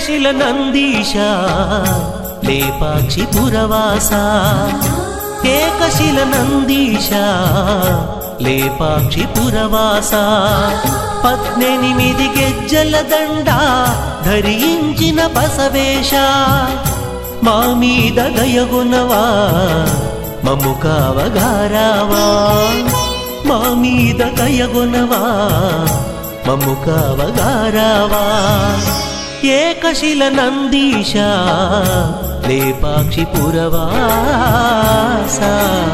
ఏకశిల నందీశ లేపాక్షి పురవాస ఏకశిల నందీశ లేపాక్షి పురవాస 18 గెజ్జల దండ ధరించిన బసవేశ మా మీద దయగునవా మమ్ము కావగారావా మా మీద దయగునవా మమ్ము కావగారావా ఏకశిల నందీశ లేపాక్షి పురవాస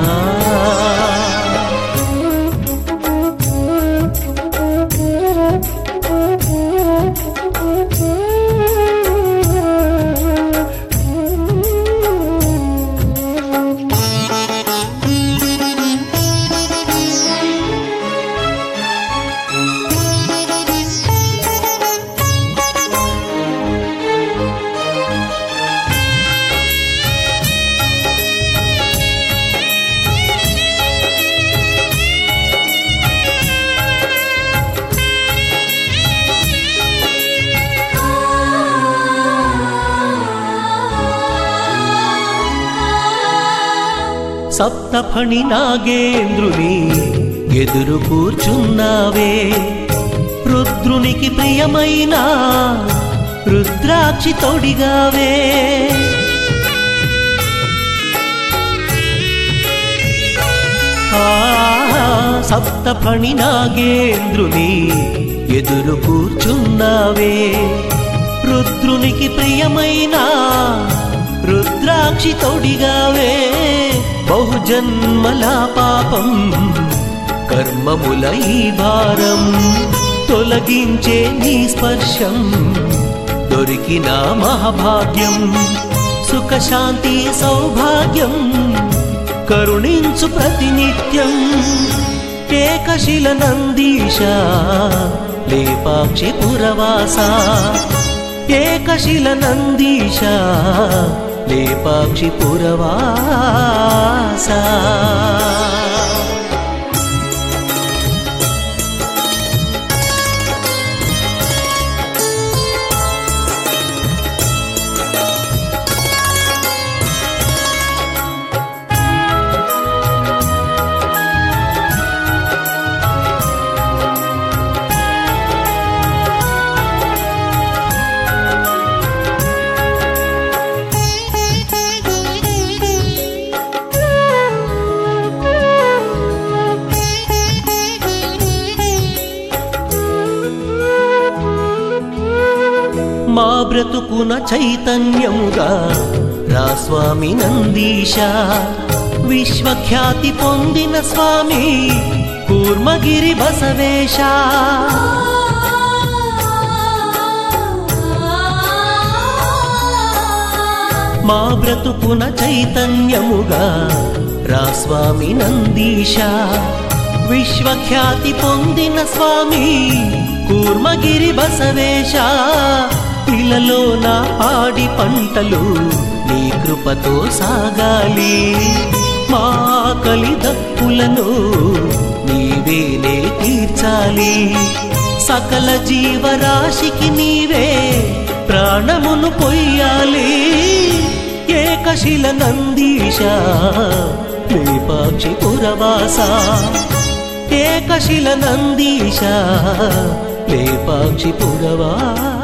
సప్తఫణి నాగేంద్రుని ఎదురు కూర్చున్నావే రుద్రునికి ప్రియమైన రుద్రాక్షి తొడిగావే సప్తఫణి నాగేంద్రుని ఎదురు కూర్చున్నావే రుద్రునికి ప్రియమైన రుద్రాక్షి తొడిగావే బహుజన్మల పాపం కర్మముల ఈ భారం తొలగించే నీ స్పర్శం దొరికిన మహాభాగ్యం సుఖశాంతి సౌభాగ్యం కరుణించు ప్రతినిత్యం ఏకశిల నందీశ లేపాక్షి పురవాస ఏకశిల నందీశ లేపాక్షి పురవాస మా బ్రతుకున చైతన్యముగా రా స్వామి నందీశ విశ్వఖ్యాతి పొందిన స్వామి కూర్మగిరి బసవేశ మా బ్రతుకున చైతన్యముగా రా స్వామి నందీశ విశ్వఖ్యాతి పొందిన స్వామి కూర్మగిరి బసవేశ ఇలలో నా పాడి పంటలు నీ కృపతో సాగాలి మా ఆకలి దప్పులను నీవేనే తీర్చాలి సకల జీవరాశికి నీవే ప్రాణమును పొయ్యాలి ఏకశిల నందీశ లేపాక్షి పురవాస ఏకశిల నందీశ లేపాక్షి పురవాస